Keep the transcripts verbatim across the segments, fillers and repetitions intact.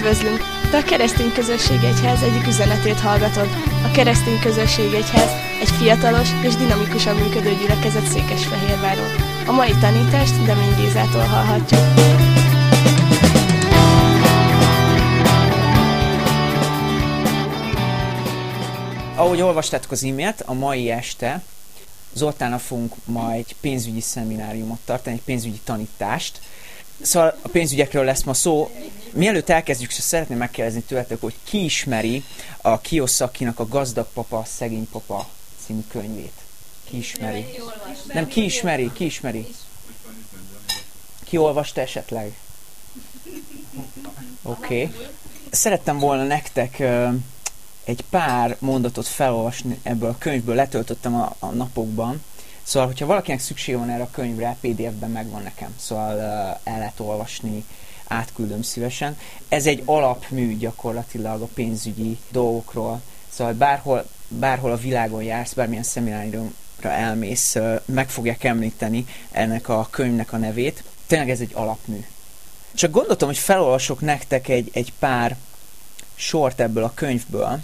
Üdvözlünk! Te a Keresztény Közösség Egyház egyik üzenetét hallgatod. A Keresztény Közösség Egyház egy fiatalos és dinamikusan működő gyülekezet Székesfehérváron. A mai tanítást Demény Gézától hallhatjuk. Ahogy olvastátok az imént, a mai este Zoltánnal fogunk majd egy pénzügyi szemináriumot tartani, egy pénzügyi tanítást. Szóval a pénzügyekről lesz ma szó. Mielőtt elkezdjük, szeretném megkérdezni tőletek, hogy ki ismeri a Kiyosakinak a Gazdag Papa, Szegény Papa című könyvét? Ki ismeri? Nem, ki ismeri? Ki ismeri? Ki olvasta esetleg? Oké. Okay. Szerettem volna nektek uh, egy pár mondatot felolvasni ebből a könyvből, letöltöttem a, a napokban. Szóval, hogyha valakinek szüksége van erre a könyvre, pé dé ef-ben megvan nekem. Szóval uh, el lehet olvasni, átküldöm szívesen. Ez egy alapmű gyakorlatilag a pénzügyi dolgokról. Szóval bárhol, bárhol a világon jársz, bármilyen szemináriumra elmész, uh, meg fogják említeni ennek a könyvnek a nevét. Tényleg ez egy alapmű. Csak gondoltam, hogy felolvasok nektek egy, egy pár sort ebből a könyvből.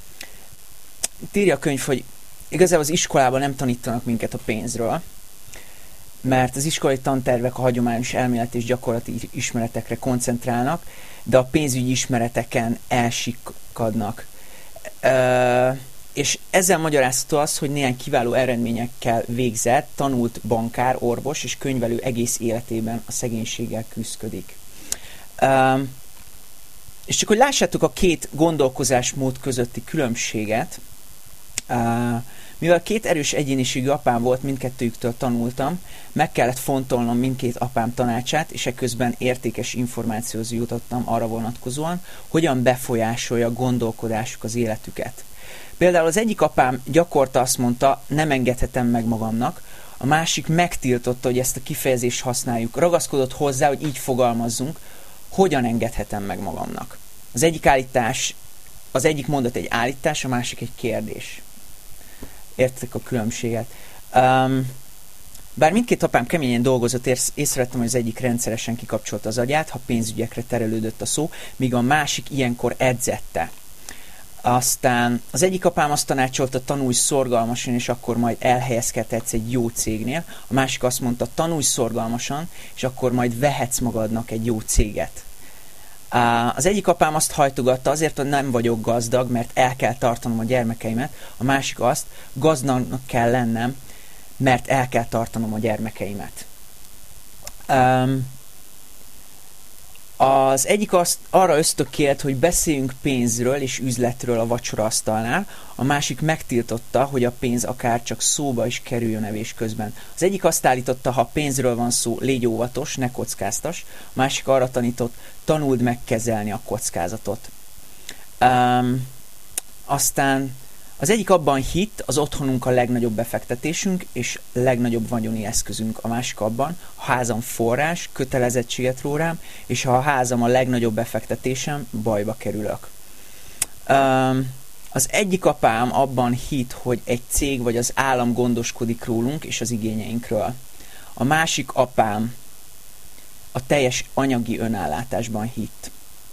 Itt írja a könyv, hogy igazából az iskolában nem tanítanak minket a pénzről, mert az iskolai tantervek a hagyományos elméleti és gyakorlati ismeretekre koncentrálnak, de a pénzügyi ismereteken elsikkadnak. Ö, és ezzel magyarázható az, hogy néhány kiváló eredményekkel végzett, tanult bankár, orvos és könyvelő egész életében a szegénységgel küszködik. Ö, és csak hogy lássátok a két gondolkozásmód közötti különbséget, Uh, mivel két erős egyéniségű apám volt, mindkettőjüktől tanultam, meg kellett fontolnom mindkét apám tanácsát, és ekközben értékes információhoz jutottam arra vonatkozóan, hogyan befolyásolja a gondolkodásuk az életüket. Például az egyik apám gyakorta azt mondta, nem engedhetem meg magamnak, a másik megtiltotta, hogy ezt a kifejezést használjuk. Ragaszkodott hozzá, hogy így fogalmazzunk, hogyan engedhetem meg magamnak. Az egyik állítás, az egyik mondat egy állítás, a másik egy kérdés. Értek a különbséget. Um, bár mindkét apám keményen dolgozott, ész, észrevettem, hogy az egyik rendszeresen kikapcsolta az agyát, ha pénzügyekre terelődött a szó, míg a másik ilyenkor edzette. Aztán az egyik apám azt tanácsolta, tanulj szorgalmasan, és akkor majd elhelyezkedhetsz egy jó cégnél. A másik azt mondta, tanulj szorgalmasan, és akkor majd vehetsz magadnak egy jó céget. Az egyik apám azt hajtogatta, azért, hogy nem vagyok gazdag, mert el kell tartanom a gyermekeimet, a másik azt, gazdagnak kell lennem, mert el kell tartanom a gyermekeimet. Um, az egyik azt arra ösztökélt, hogy beszéljünk pénzről és üzletről a vacsoraasztalnál, a másik megtiltotta, hogy a pénz akár csak szóba is kerüljön evés közben. Az egyik azt állította, ha pénzről van szó, légy óvatos, ne kockáztas, a másik arra tanított, tanuld meg kezelni a kockázatot. Um, aztán az egyik abban hitt, az otthonunk a legnagyobb befektetésünk és legnagyobb vagyoni eszközünk. A másik abban, a házam forrás, kötelezettséget ró rám, és ha a házam a legnagyobb befektetésem, bajba kerülök. Um, az egyik apám abban hitt, hogy egy cég vagy az állam gondoskodik rólunk és az igényeinkről. A másik apám a teljes anyagi önállátásban hitt.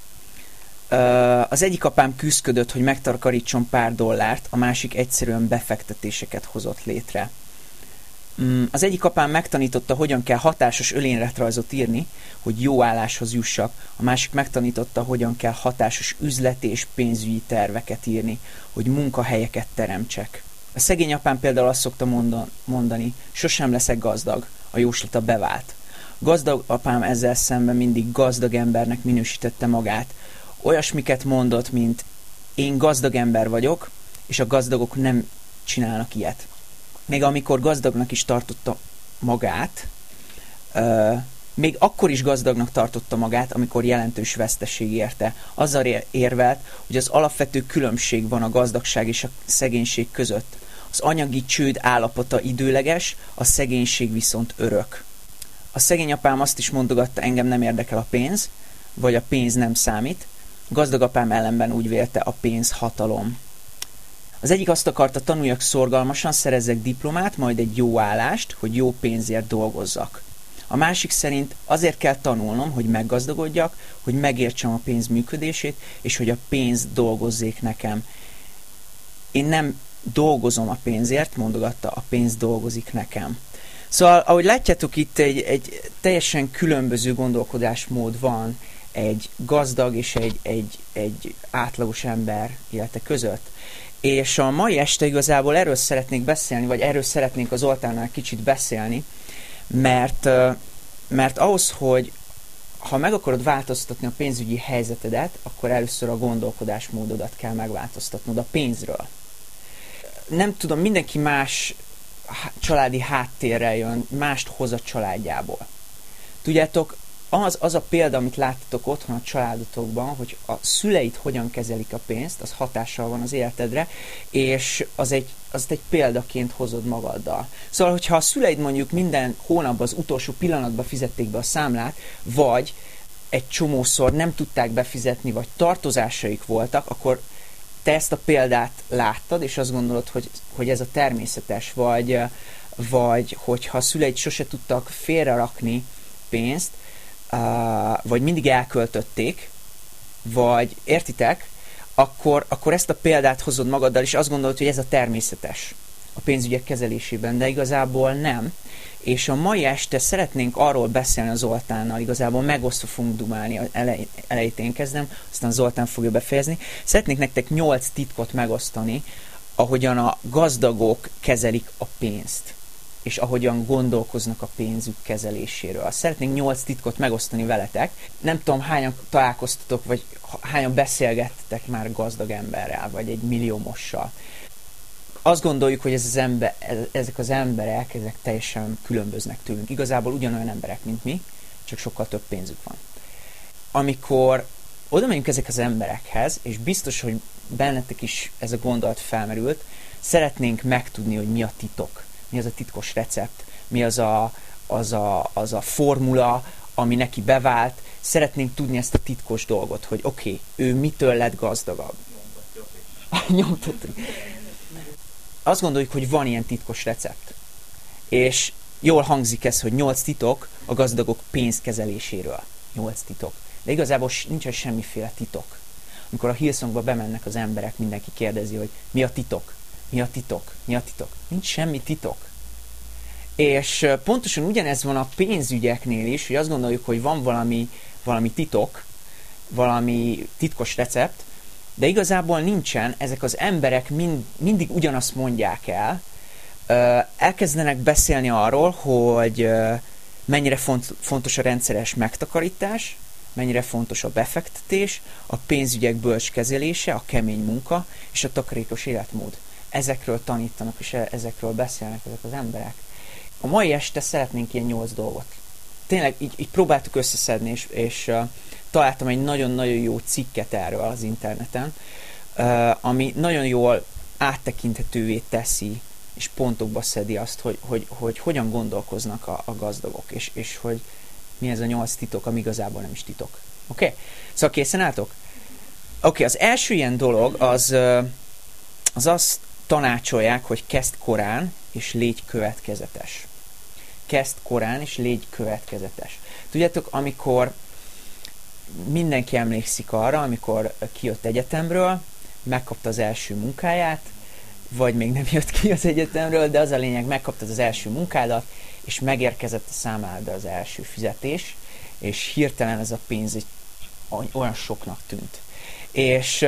Az egyik apám küszködött, hogy megtakarítson pár dollárt, a másik egyszerűen befektetéseket hozott létre. Az egyik apám megtanította, hogyan kell hatásos önéletrajzot írni, hogy jó álláshoz jussak, a másik megtanította, hogyan kell hatásos üzleti és pénzügyi terveket írni, hogy munkahelyeket teremtsek. A szegény apám például azt szokta mondani, sosem leszek gazdag, a jóslata bevált. Gazdag apám ezzel szemben mindig gazdag embernek minősítette magát, olyasmiket mondott, mint én gazdag ember vagyok, és a gazdagok nem csinálnak ilyet. Még amikor gazdagnak is tartotta magát, euh, még akkor is gazdagnak tartotta magát, amikor jelentős veszteség érte. Azzal érvelt, hogy az alapvető különbség van a gazdagság és a szegénység között. Az anyagi csőd állapota időleges, a szegénység viszont örök. A szegény apám azt is mondogatta, engem nem érdekel a pénz, vagy a pénz nem számít. Gazdag apám ellenben úgy vélte, a pénz hatalom. Az egyik azt akarta, tanuljak szorgalmasan, szerezzek diplomát, majd egy jó állást, hogy jó pénzért dolgozzak. A másik szerint azért kell tanulnom, hogy meggazdagodjak, hogy megértsem a pénz működését, és hogy a pénz dolgozzék nekem. Én nem dolgozom a pénzért, mondogatta, a pénz dolgozik nekem. Szóval, ahogy látjátok, itt egy, egy teljesen különböző gondolkodásmód van egy gazdag és egy, egy, egy átlagos ember élete között. És a mai este igazából erről szeretnék beszélni, vagy erről szeretnénk az Zoltánnal kicsit beszélni, mert, mert ahhoz, hogy ha meg akarod változtatni a pénzügyi helyzetedet, akkor először a gondolkodásmódodat kell megváltoztatnod a pénzről. Nem tudom, mindenki más családi háttérrel jön, mást hoz a családjából. Tudjátok, az, az a példa, amit láttatok otthon a családotokban, hogy a szüleid hogyan kezelik a pénzt, az hatással van az életedre, és az egy, az egy példaként hozod magaddal. Szóval, hogyha a szüleid mondjuk minden hónapban az utolsó pillanatban fizették be a számlát, vagy egy csomószor nem tudták befizetni, vagy tartozásaik voltak, akkor te ezt a példát láttad, és azt gondolod, hogy, hogy ez a természetes, vagy, vagy hogyha a szüleid sose tudtak félrerakni pénzt, Uh, vagy mindig elköltötték, vagy értitek, akkor, akkor ezt a példát hozod magaddal, és azt gondolod, hogy ez a természetes a pénzügyek kezelésében, de igazából nem. És a mai este szeretnénk arról beszélni a Zoltánnal, igazából megosztva fogunk dumálni, elej, elejét én kezdem, aztán Zoltán fogja befejezni. Szeretnék nektek nyolc titkot megosztani, ahogyan a gazdagok kezelik a pénzt, és ahogyan gondolkoznak a pénzük kezeléséről. Szeretnénk nyolc titkot megosztani veletek. Nem tudom, hányan találkoztatok, vagy hányan beszélgettetek már gazdag emberrel, vagy egy milliómossal. Azt gondoljuk, hogy ez az ember, ezek az emberek, ezek teljesen különböznek tőlünk. Igazából ugyanolyan emberek, mint mi, csak sokkal több pénzük van. Amikor oda megyünk ezek az emberekhez, és biztos, hogy bennetek is ez a gondolat felmerült, szeretnénk megtudni, hogy mi a titok. Mi az a titkos recept, mi az a, az, a, az a formula, ami neki bevált. Szeretnénk tudni ezt a titkos dolgot, hogy oké, okay, ő mitől lett gazdagabb. Nyomtatjuk. Azt gondoljuk, hogy van ilyen titkos recept. És jól hangzik ez, hogy nyolc titok a gazdagok pénzkezeléséről. Nyolc titok. De igazából nincsen semmiféle titok. Amikor a Hillsongba bemennek az emberek, mindenki kérdezi, hogy mi a titok. Mi a titok? Mi a titok? Nincs semmi titok. És pontosan ugyanez van a pénzügyeknél is, hogy azt gondoljuk, hogy van valami, valami titok, valami titkos recept, de igazából nincsen, ezek az emberek mind, mindig ugyanazt mondják el, elkezdenek beszélni arról, hogy mennyire font, fontos a rendszeres megtakarítás, mennyire fontos a befektetés, a pénzügyek bölcs kezelése, a kemény munka és a takarékos életmód. Ezekről tanítanak, és ezekről beszélnek ezek az emberek. A mai este szeretnénk ilyen nyolc dolgot. Tényleg így, így próbáltuk összeszedni, és, és uh, találtam egy nagyon-nagyon jó cikket erről az interneten, uh, ami nagyon jól áttekinthetővé teszi, és pontokba szedi azt, hogy, hogy, hogy hogyan gondolkoznak a, a gazdagok, és, és hogy mi ez a nyolc titok, ami igazából nem is titok. Oké? Okay? Szóval készen álltok? Oké, okay, az első ilyen dolog az, uh, az azt tanácsolják, hogy kezd korán, és légy következetes. Kezd korán, és légy következetes. Tudjátok, amikor mindenki emlékszik arra, amikor kijött egyetemről, megkapta az első munkáját, vagy még nem jött ki az egyetemről, de az a lényeg, megkaptad az első munkádat, és megérkezett a számlára az első fizetés, és hirtelen ez a pénz egy, olyan soknak tűnt. És...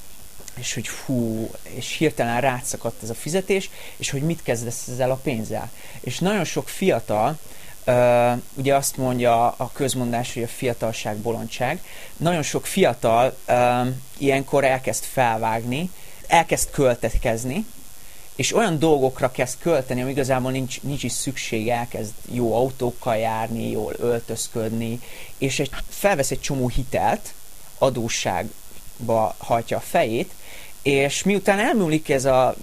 és hogy hú, és hirtelen rátszakadt ez a fizetés, és hogy mit kezdesz ezzel a pénzzel. És nagyon sok fiatal, uh, ugye azt mondja a közmondás, hogy a fiatalság bolondság, nagyon sok fiatal uh, ilyenkor elkezd felvágni, elkezd költekezni, és olyan dolgokra kezd költeni, ami igazából nincs, nincs is szüksége, elkezd jó autókkal járni, jól öltözködni, és egy, felvesz egy csomó hitelt, adósságba hajtja a fejét, és miután elmúlik ez a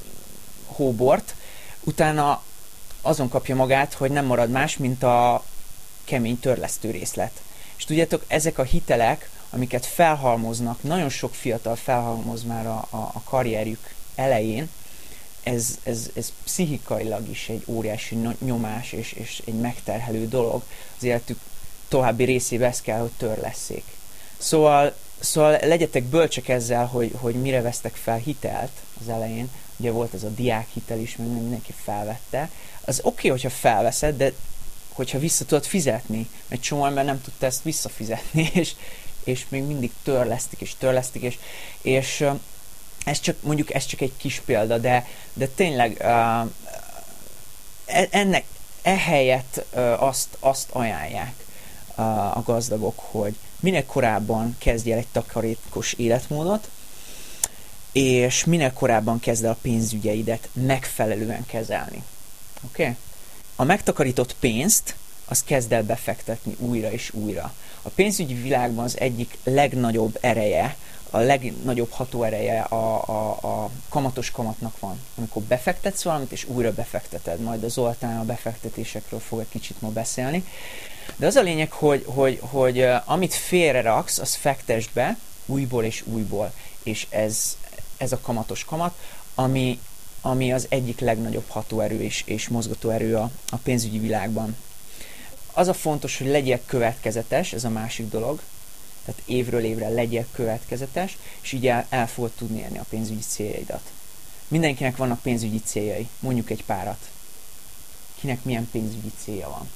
hóbort, utána azon kapja magát, hogy nem marad más, mint a kemény törlesztő részlet. És tudjátok, ezek a hitelek, amiket felhalmoznak, nagyon sok fiatal felhalmoz már a, a, a karrierjük elején, ez, ez, ez pszichikailag is egy óriási nyomás és, és egy megterhelő dolog. Az életük további részében ez kell, hogy törlesszék. Szóval, szóval legyetek bölcsek ezzel, hogy, hogy mire vesztek fel hitelt az elején. Ugye volt ez a diákhitel is, meg mindenki felvette. Az oké, okay, hogyha felveszed, de hogyha vissza tudod fizetni. Egy csomó ember nem tudta ezt visszafizetni, és, és még mindig törlesztik, és törlesztik, és, és ez csak, mondjuk ez csak egy kis példa, de, de tényleg uh, ennek ehelyett uh, azt, azt ajánlják uh, a gazdagok, hogy minél korábban kezdj el egy takarékos életmódot, és minél korábban kezd el a pénzügyeidet megfelelően kezelni. Oké? Okay? A megtakarított pénzt, azt kezd el befektetni újra és újra. A pénzügyi világban az egyik legnagyobb ereje, a legnagyobb hatóereje a, a, a kamatos kamatnak van. Amikor befektetsz valamit, és újra befekteted. Majd a Zoltán a befektetésekről fog egy kicsit ma beszélni. De az a lényeg, hogy, hogy, hogy amit félre raksz, az fektesd be újból és újból. És ez, ez a kamatos kamat, ami, ami az egyik legnagyobb hatóerő és, és mozgatóerő a, a pénzügyi világban. Az a fontos, hogy legyél következetes, ez a másik dolog. Tehát évről évre legyél következetes, és így el, el fogod tudni érni a pénzügyi céljaidat. Mindenkinek vannak pénzügyi céljai. Mondjuk egy párat. Kinek milyen pénzügyi célja van?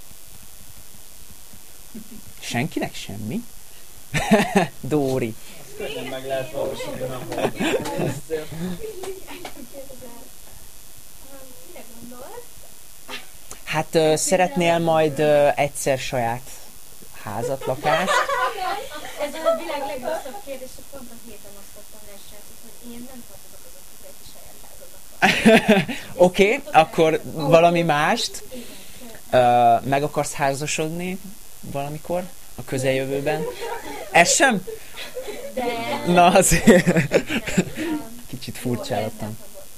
Senkinek semmi? Dóri. Könnyen meg lehet valósítani, nem Hát uh, szeretnél majd uh, egyszer saját házat, lakást? Ez a világ legrosszabb kérdés, hogy pont a héten azt mondtam le, srácok, hogy én nem tartozok azok közé, aki saját házat akar. Oké, okay, akkor valami mást. Uh, meg akarsz házasodni valamikor? A közeljövőben? Ez sem? De... Na azért. Kicsit furcsálottam.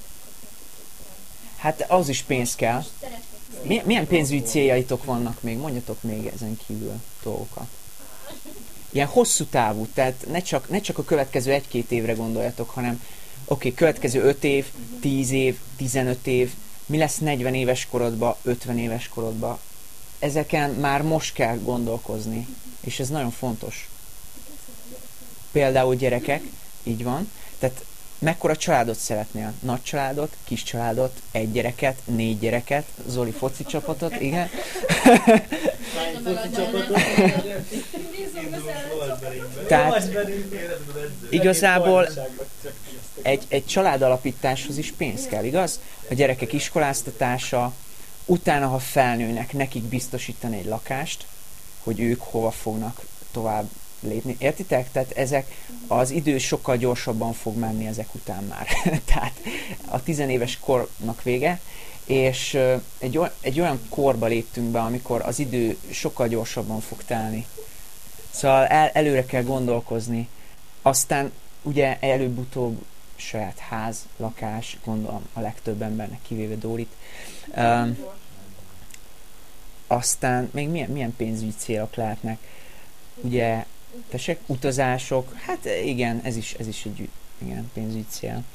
Hát az is pénz kell. Milyen pénzügyi céljaitok vannak még? Mondjatok még ezen kívül dolgokat. Ilyen hosszú távú, tehát ne csak, ne csak a következő egy-két évre gondoljatok, hanem oké, okay, következő öt év, tíz év, tizenöt év, mi lesz negyven éves korodban, ötven éves korodban. Ezeken már most kell gondolkozni, és ez nagyon fontos. Például gyerekek, így van, tehát mekkora családot szeretnél? Nagy családot, kis családot, egy gyereket, négy gyereket, Zoli foci csapatot, igen. Tehát igazából egy, egy családalapításhoz is pénz kell, igaz? A gyerekek iskoláztatása, utána, ha felnőnek, nekik biztosítani egy lakást, hogy ők hova fognak tovább lépni. Értitek? Tehát ezek, az idő sokkal gyorsabban fog menni ezek után már. Tehát a tizenéves kornak vége, és egy, oly, egy olyan korba léptünk be, amikor az idő sokkal gyorsabban fog telni. Szóval el, előre kell gondolkozni. Aztán ugye előbb-utóbb saját ház, lakás, gondolom a legtöbb embernek, kivéve Dórit. Um, aztán még milyen, milyen pénzügyi célok lehetnek? Ugye, tessék, utazások, hát igen, ez is, ez is egy igen, pénzügyi cél.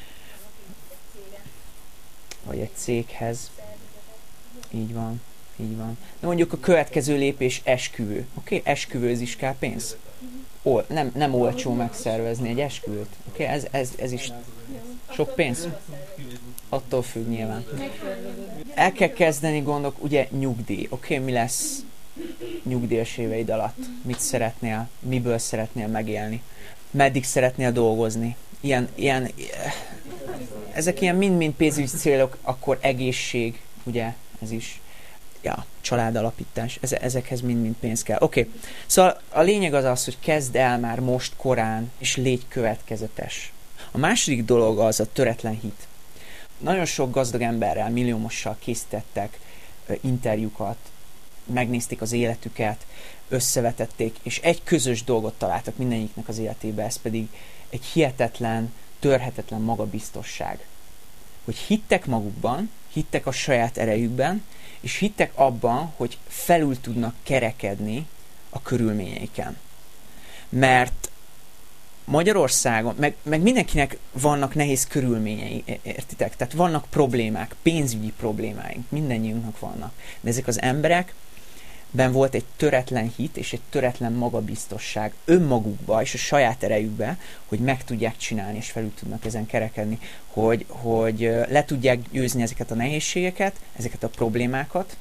Vagy egy céghez. Így van, így van. De mondjuk a következő lépés esküvő. Oké, okay? Esküvőz kell pénz. Ol, nem, nem olcsó megszervezni egy esküvőt. Oké, okay? ez, ez, ez is sok pénz. Attól függ nyilván. El kell kezdeni gondok, ugye nyugdíj. Oké, okay? Mi lesz nyugdíjas éveid alatt? Mit szeretnél? Miből szeretnél megélni? Meddig szeretnél dolgozni? Ilyen, ilyen, ezek ilyen mind-mind pénzügyi célok, akkor egészség, ugye, ez is, ja, családalapítás, ezekhez mind-mind pénz kell. Oké, okay. Szóval a lényeg az az, hogy kezd el már most korán, és légy következetes. A második dolog az a töretlen hit. Nagyon sok gazdag emberrel, milliómossal készítettek interjúkat, megnézték az életüket, összevetették, és egy közös dolgot találtak mindegyiknek az életébe, ez pedig egy hihetetlen, törhetetlen magabiztosság. Hogy hittek magukban, hittek a saját erejükben, és hittek abban, hogy felül tudnak kerekedni a körülményeiken. Mert Magyarországon, meg, meg mindenkinek vannak nehéz körülményei, értitek? Tehát vannak problémák, pénzügyi problémáink, mindennyiunknak vannak. De ezek az emberekben volt egy töretlen hit és egy töretlen magabiztosság önmagukba és a saját erejükbe, hogy meg tudják csinálni és felül tudnak ezen kerekedni, hogy, hogy le tudják győzni ezeket a nehézségeket, ezeket a problémákat.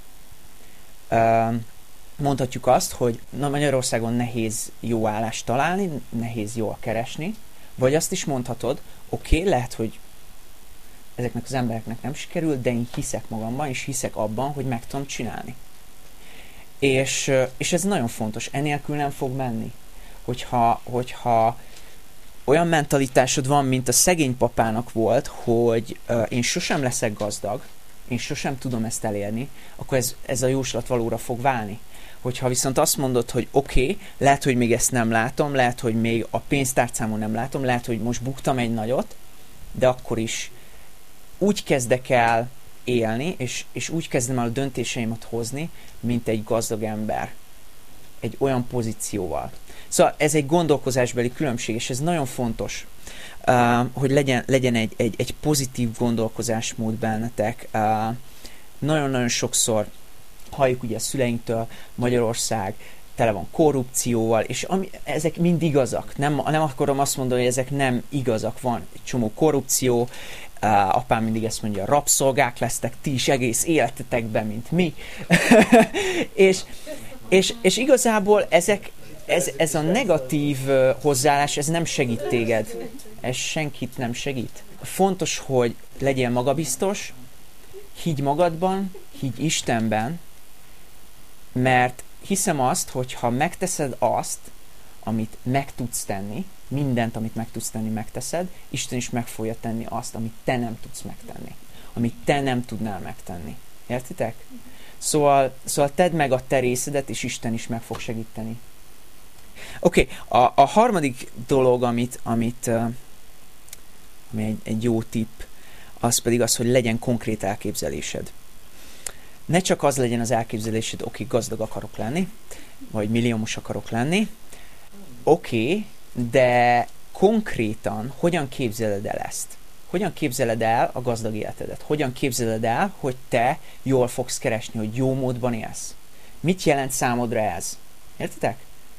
Mondhatjuk azt, hogy na, Magyarországon nehéz jó állást találni, nehéz jól keresni, vagy azt is mondhatod, oké, okay, lehet, hogy ezeknek az embereknek nem sikerül, de én hiszek magamban, és hiszek abban, hogy meg tudom csinálni. És, és ez nagyon fontos, enélkül nem fog menni. Hogyha, hogyha olyan mentalitásod van, mint a szegény papának volt, hogy uh, én sosem leszek gazdag, én sosem tudom ezt elérni, akkor ez, ez a jóslat valóra fog válni. Hogyha viszont azt mondod, hogy oké, okay, lehet, hogy még ezt nem látom, lehet, hogy még a pénztárcámon nem látom, lehet, hogy most buktam egy nagyot, de akkor is úgy kezdek el élni, és, és úgy kezdem el a döntéseimet hozni, mint egy gazdag ember. Egy olyan pozícióval. Szóval ez egy gondolkozásbeli különbség, és ez nagyon fontos, uh, hogy legyen, legyen egy, egy, egy pozitív gondolkozásmód bennetek. Uh, nagyon-nagyon sokszor halljuk ugye a szüleinktől, Magyarország tele van korrupcióval, és ami, ezek mind igazak. Nem, nem akarom azt mondani, hogy ezek nem igazak. Van egy csomó korrupció, uh, apám mindig ezt mondja, rabszolgák lesztek ti is egész életetekben, mint mi. és, és, és igazából ezek, ez, ez a negatív uh, hozzáállás, ez nem segít téged. Ez senkit nem segít. Fontos, hogy legyél magabiztos, higgy magadban, higgy Istenben, mert hiszem azt, hogy ha megteszed azt, amit meg tudsz tenni, mindent, amit meg tudsz tenni, megteszed, Isten is meg fogja tenni azt, amit te nem tudsz megtenni. Amit te nem tudnál megtenni. Értitek? Szóval, szóval tedd meg a te részedet, és Isten is meg fog segíteni. Oké, okay, a, a harmadik dolog, amit, amit uh, ami egy, egy jó tipp, az pedig az, hogy legyen konkrét elképzelésed. Ne csak az legyen az elképzelésed, oké, okay, gazdag akarok lenni, vagy milliómos akarok lenni, oké, okay, de konkrétan hogyan képzeled el ezt? Hogyan képzeled el a gazdag életedet? Hogyan képzeled el, hogy te jól fogsz keresni, hogy jó módban élsz? Mit jelent számodra ez? Értitek?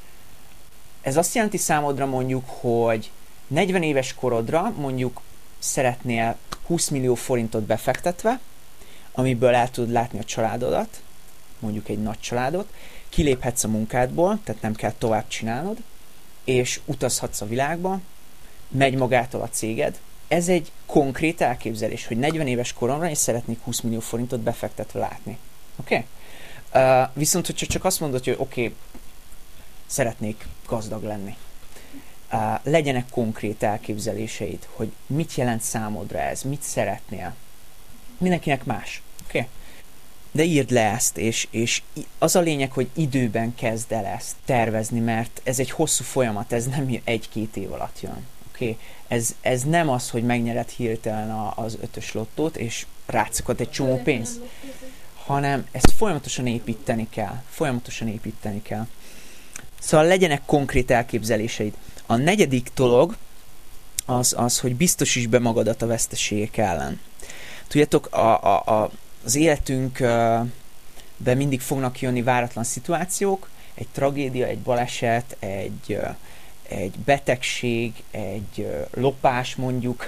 Ez azt jelenti számodra mondjuk, hogy negyven éves korodra mondjuk szeretnél húsz millió forintot befektetve, amiből el tudod látni a családodat, mondjuk egy nagy családot, kiléphetsz a munkádból, tehát nem kell tovább csinálnod, és utazhatsz a világba, megy magától a céged. Ez egy konkrét elképzelés, hogy negyven éves koromra és szeretnék húsz millió forintot befektetve látni. Oké? Okay? Uh, viszont, hogyha csak azt mondod, hogy oké, okay, szeretnék gazdag lenni. Uh, legyenek konkrét elképzeléseid, hogy mit jelent számodra ez, mit szeretnél. Mindenkinek más. Oké? Okay? De írd le ezt, és, és az a lényeg, hogy időben kezd el ezt tervezni, mert ez egy hosszú folyamat, ez nem egy-két év alatt jön. Okay? Ez, ez nem az, hogy megnyered hirtelen a, az ötös lottót, és rátszakad egy csomó pénz, hanem ezt folyamatosan építeni kell. Folyamatosan építeni kell. Szóval legyenek konkrét elképzeléseid. A negyedik dolog az, az hogy biztosíts be magadat a veszteségek ellen. Tudjátok, a, a, a, az életünkben mindig fognak jönni váratlan szituációk, egy tragédia, egy baleset, egy, egy betegség, egy lopás mondjuk.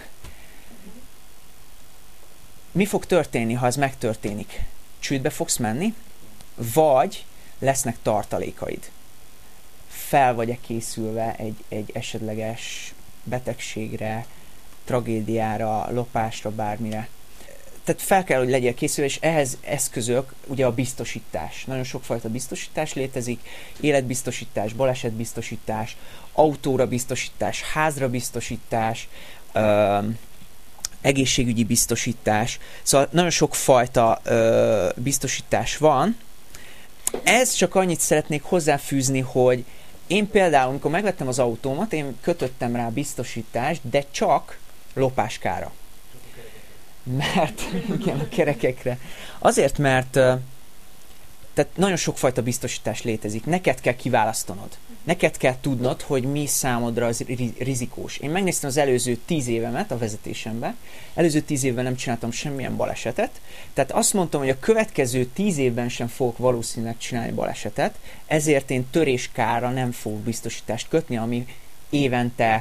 Mi fog történni, ha ez megtörténik? Csődbe fogsz menni, vagy lesznek tartalékaid? Fel vagy-e készülve egy, egy esetleges betegségre, tragédiára, lopásra, bármire? Tehát fel kell, hogy legyél készülve, és ehhez eszközök, ugye a biztosítás. Nagyon sokfajta biztosítás létezik, életbiztosítás, balesetbiztosítás, autóra biztosítás, házra biztosítás, ö, egészségügyi biztosítás. Szóval nagyon sokfajta ö, biztosítás van. Ez csak annyit szeretnék hozzáfűzni, hogy én például, amikor megvettem az autómat, én kötöttem rá biztosítást, de csak lopáskára. Mert, igen, a kerekekre. Azért, mert uh, Tehát nagyon sokfajta biztosítás létezik. Neked kell kiválasztanod. Neked kell tudnod, hogy mi számodra az rizikós. Én megnéztem az előző tíz évemet a vezetésemben. Előző tíz évben nem csináltam semmilyen balesetet. Tehát azt mondtam, hogy a következő tíz évben sem fogok valószínűleg csinálni balesetet, ezért én töréskára nem fogok biztosítást kötni, ami évente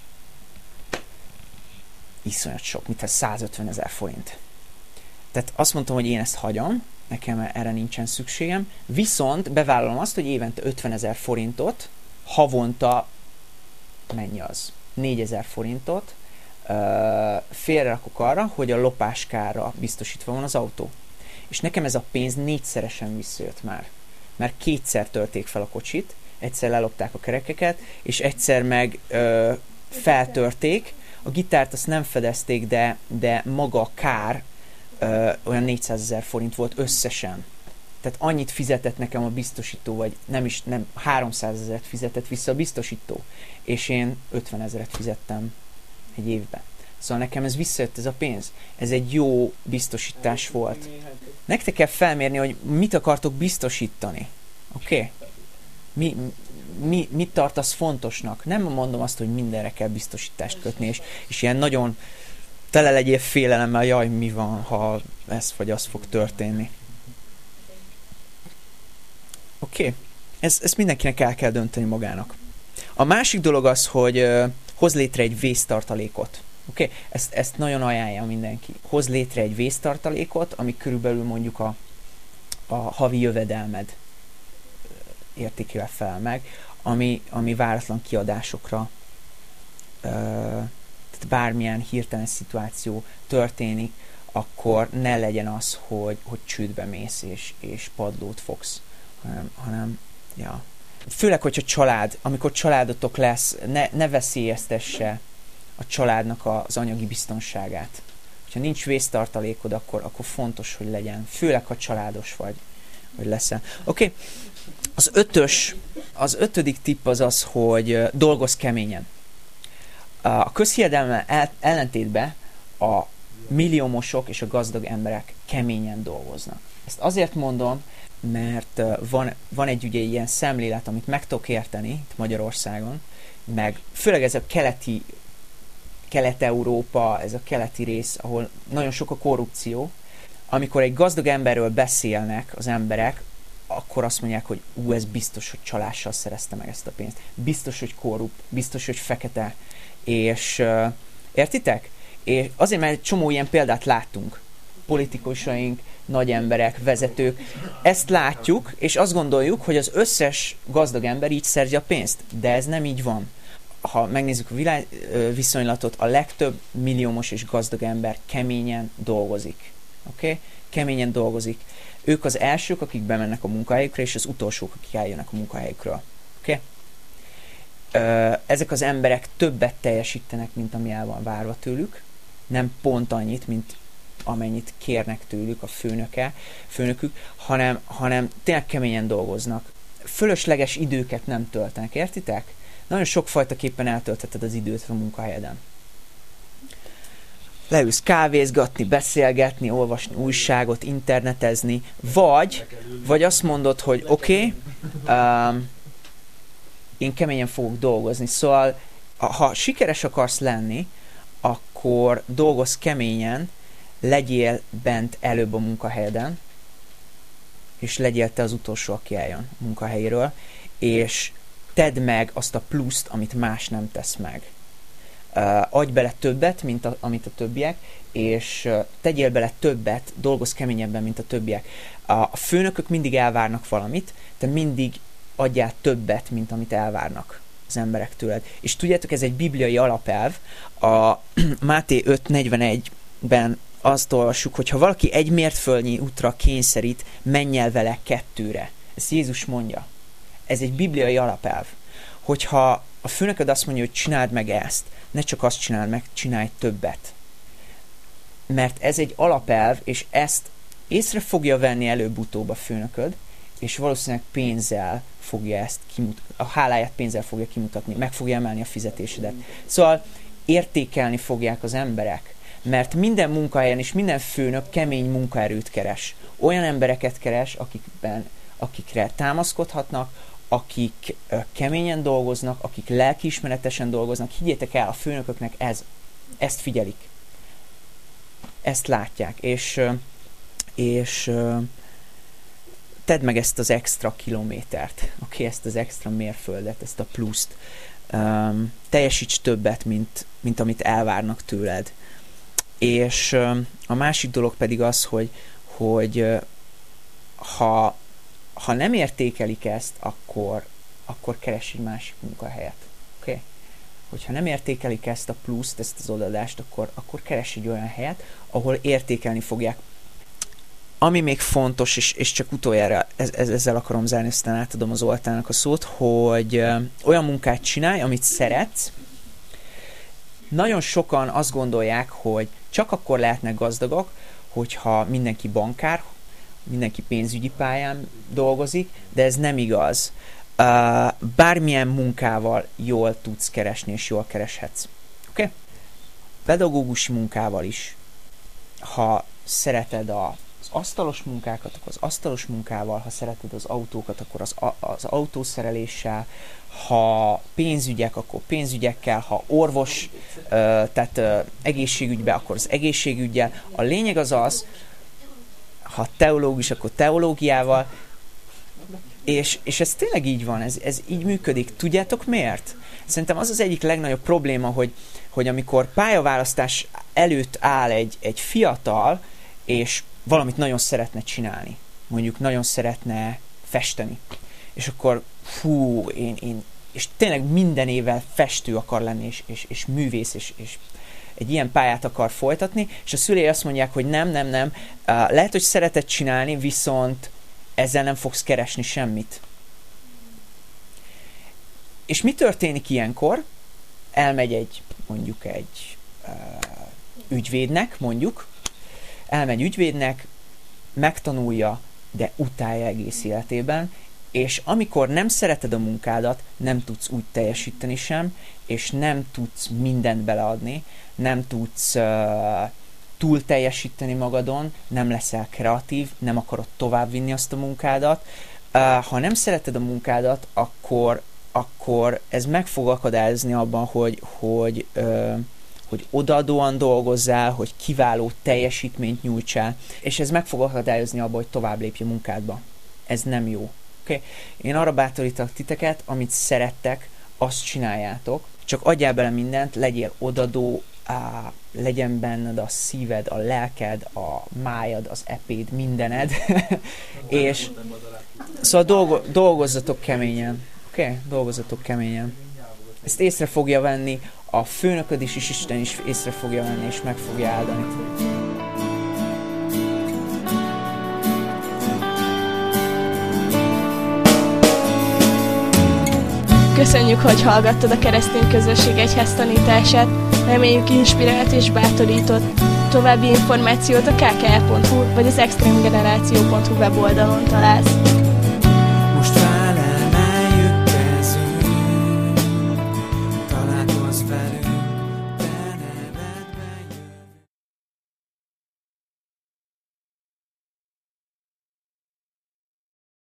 iszonyat sok, mint százötvenezer forint. Tehát azt mondtam, hogy én ezt hagyom, nekem erre nincsen szükségem, viszont bevállalom azt, hogy évente ötvenezer forintot, havonta mennyi az? négyezer forintot uh, félrerakok arra, hogy a lopáskára biztosítva van az autó. És nekem ez a pénz négyszeresen visszajött már. Mert kétszer törték fel a kocsit, egyszer lelopták a kerekeket, és egyszer meg uh, feltörték. A gitárt azt nem fedezték, de, de maga a kár uh, olyan négyszázezer forint volt összesen. Tehát annyit fizetett nekem a biztosító, vagy nem is, nem, háromszázezret fizetett vissza a biztosító, és én ötvenezret fizettem egy évben. Szóval nekem ez visszajött, ez a pénz. Ez egy jó biztosítás volt. Nektek kell felmérni, hogy mit akartok biztosítani. Oké? Okay? Mi, mi, mit tartasz fontosnak? Nem mondom azt, hogy mindenre kell biztosítást kötni, és, és ilyen nagyon tele legyél félelemmel, jaj, mi van, ha ez vagy az fog történni. Oké? Okay. Ez, ezt mindenkinek el kell dönteni magának. A másik dolog az, hogy uh, hoz létre egy vésztartalékot. Oké? Okay? Ezt, ezt nagyon ajánlja mindenki. Hoz létre egy vésztartalékot, ami körülbelül mondjuk a, a havi jövedelmed értékével fel meg, ami, ami váratlan kiadásokra, uh, tehát bármilyen hirtelen szituáció történik, akkor ne legyen az, hogy, hogy csődbe mész és, és padlót fogsz, hanem, hanem ja. Főleg, hogyha család, amikor családotok lesz, ne, ne veszélyeztesse a családnak az anyagi biztonságát. Ha nincs vésztartalékod, akkor, akkor fontos, hogy legyen. Főleg, ha családos vagy, vagy leszel. Oké, okay. Az ötös, az ötödik tipp az az, hogy dolgozz keményen. A közhiedelemmel ellentétben a milliómosok és a gazdag emberek keményen dolgoznak. Ezt azért mondom, mert van, van egy ugye ilyen szemlélet, amit meg tudok érteni itt Magyarországon, meg főleg ez a keleti, Kelet-Európa, ez a keleti rész, ahol nagyon sok a korrupció. Amikor egy gazdag emberről beszélnek az emberek, akkor azt mondják, hogy ú, ez biztos, hogy csalással szerezte meg ezt a pénzt. Biztos, hogy korrupt, biztos, hogy fekete. És uh, értitek? És azért, mert egy csomó ilyen példát láttunk. Politikusaink, nagy emberek, vezetők. Ezt látjuk, és azt gondoljuk, hogy az összes gazdag ember így szerzi a pénzt. De ez nem így van. Ha megnézzük a világ viszonylatot, a legtöbb milliómos és gazdag ember keményen dolgozik. Oké? Okay? Keményen dolgozik. Ők az elsők, akik bemennek a munkahelyükre, és az utolsók, akik eljönnek a munkahelyükről. Oké? Okay? Ezek az emberek többet teljesítenek, mint ami el van várva tőlük. Nem pont annyit, mint amennyit kérnek tőlük a főnöke, főnökük, hanem, hanem tényleg keményen dolgoznak. Fölösleges időket nem töltenek, értitek? Nagyon sokfajtaképpen eltöltheted az időt a munkahelyeden. Leülsz kávézgatni, beszélgetni, olvasni újságot, internetezni, vagy, vagy azt mondod, hogy oké, okay, um, én keményen fogok dolgozni. Szóval, ha sikeres akarsz lenni, akkor dolgozz keményen, legyél bent előbb a munkahelyeden, és legyél te az utolsó, aki eljön a munkahelyéről, és tedd meg azt a pluszt, amit más nem tesz meg. Uh, adj bele többet, mint a, amit a többiek, és uh, tegyél bele többet, dolgozz keményebben, mint a többiek. Uh, a főnökök mindig elvárnak valamit, te mindig adjál többet, mint amit elvárnak az emberek tőled. És tudjátok, ez egy bibliai alapelv. A Máté öt negyvenegyben azt olvassuk, hogy ha valaki egy mértföldnyi útra kényszerít, menj el vele kettőre. Ezt Jézus mondja. Ez egy bibliai alapelv. Hogyha a főnököd azt mondja, hogy csináld meg ezt, ne csak azt csináld meg, csinálj többet. Mert ez egy alapelv, és ezt észre fogja venni előbb-utóbb a főnököd, és valószínűleg pénzzel fogja ezt kimutatni, a háláját pénzzel fogja kimutatni, meg fogja emelni a fizetésedet. Szóval értékelni fogják az emberek, mert minden munkahelyen és minden főnök kemény munkaerőt keres. Olyan embereket keres, akikben akikre támaszkodhatnak, akik ö, keményen dolgoznak, akik lelkiismeretesen dolgoznak. Higgyétek el, a főnököknek ez, ezt figyelik. Ezt látják, és, ö, és ö, tedd meg ezt az extra kilométert, oké, okay? Ezt az extra mérföldet, ezt a pluszt. Um, teljesíts többet, mint, mint amit elvárnak tőled. És um, a másik dolog pedig az, hogy, hogy uh, ha, ha nem értékelik ezt, akkor, akkor keres egy másik munkahelyet. Oké? Okay? Hogyha nem értékelik ezt a pluszt, ezt az odaadást, akkor, akkor keres egy olyan helyet, ahol értékelni fogják. Ami még fontos, és, és csak utoljára ez, ez, ezzel akarom zárni, aztán átadom az Zoltánnak a szót, hogy ö, olyan munkát csinálj, amit szeretsz. Nagyon sokan azt gondolják, hogy csak akkor lehetnek gazdagok, hogyha mindenki bankár, mindenki pénzügyi pályán dolgozik, de ez nem igaz. Uh, bármilyen munkával jól tudsz keresni, és jól kereshetsz. Oké? Okay? Pedagógusi munkával is. Ha szereted a az asztalos munkákat, akkor az asztalos munkával, ha szereted az autókat, akkor az, az autószereléssel, ha pénzügyek, akkor pénzügyekkel, ha orvos, tehát egészségügybe, akkor az egészségüggyel. A lényeg az az, ha teológus, akkor teológiával, és, és ez tényleg így van, ez, ez így működik. Tudjátok miért? Szerintem az az egyik legnagyobb probléma, hogy, hogy amikor pályaválasztás előtt áll egy, egy fiatal, és valamit nagyon szeretne csinálni. Mondjuk nagyon szeretne festeni. És akkor fú, én, én és tényleg minden évvel festő akar lenni, és, és, és művész, és, és egy ilyen pályát akar folytatni, és a szülei azt mondják, hogy nem, nem, nem, uh, lehet, hogy szereted csinálni, viszont ezzel nem fogsz keresni semmit. És mi történik ilyenkor? Elmegy egy, mondjuk egy uh, ügyvédnek, mondjuk, elmegy ügyvédnek, megtanulja, de utálja egész életében, és amikor nem szereted a munkádat, nem tudsz úgy teljesíteni sem, és nem tudsz mindent beleadni, nem tudsz uh, túl teljesíteni magadon, nem leszel kreatív, nem akarod továbbvinni azt a munkádat. Uh, ha nem szereted a munkádat, akkor, akkor ez meg fog akadályozni abban, hogy, hogy uh, hogy odaadóan dolgozzál, hogy kiváló teljesítményt nyújtsál, és ez meg fog akadályozni abba, hogy tovább lépj a munkádba. Ez nem jó. Okay? Én arra bátorítok titeket, amit szerettek, azt csináljátok, csak adjál bele mindent, legyél odadó, á, legyen benned a szíved, a lelked, a májad, az epéd, mindened, és szóval dolgo, dolgozzatok keményen. Oké? Okay? Dolgozzatok keményen. Ezt észre fogja venni a főnököd is, és Isten is észre fogja venni, és meg fogja áldani. Köszönjük, hogy hallgattad a Keresztény Közösség Egyház tanítását. Reméljük inspirált és bátorított. További információt a kkr pont hu vagy az extremgeneráció pont hu weboldalon találsz.